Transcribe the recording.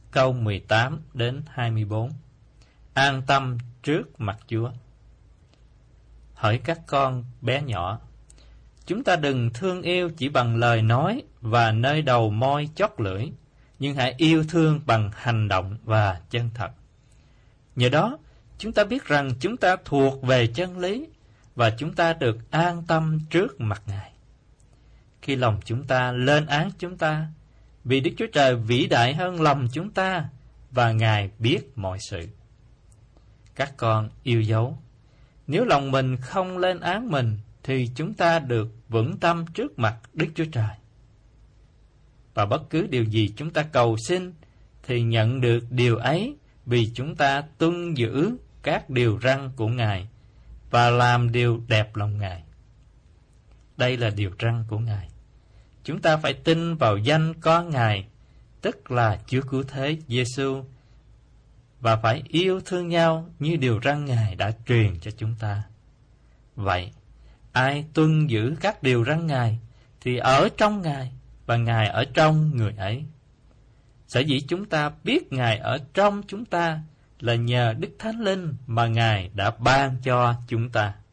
câu 18 đến 24. An tâm trước mặt Chúa. Hỡi các con bé nhỏ, chúng ta đừng thương yêu chỉ bằng lời nói và nơi đầu môi chót lưỡi, nhưng hãy yêu thương bằng hành động và chân thật. Nhờ đó, chúng ta biết rằng chúng ta thuộc về chân lý và chúng ta được an tâm trước mặt Ngài. Khi lòng chúng ta lên án chúng ta, vì Đức Chúa Trời vĩ đại hơn lòng chúng ta và Ngài biết mọi sự. Các con yêu dấu, nếu lòng mình không lên án mình thì chúng ta được vững tâm trước mặt Đức Chúa Trời. Và bất cứ điều gì chúng ta cầu xin thì nhận được điều ấy vì chúng ta tuân giữ các điều răn của Ngài và làm điều đẹp lòng Ngài. Đây là điều răn của Ngài. Chúng ta phải tin vào danh con Ngài, tức là Chúa Cứu Thế Giêsu, và phải yêu thương nhau như điều răn Ngài đã truyền cho chúng ta. Vậy, ai tuân giữ các điều răn Ngài thì ở trong Ngài và Ngài ở trong người ấy. Sở dĩ chúng ta biết Ngài ở trong chúng ta là nhờ Đức Thánh Linh mà Ngài đã ban cho chúng ta.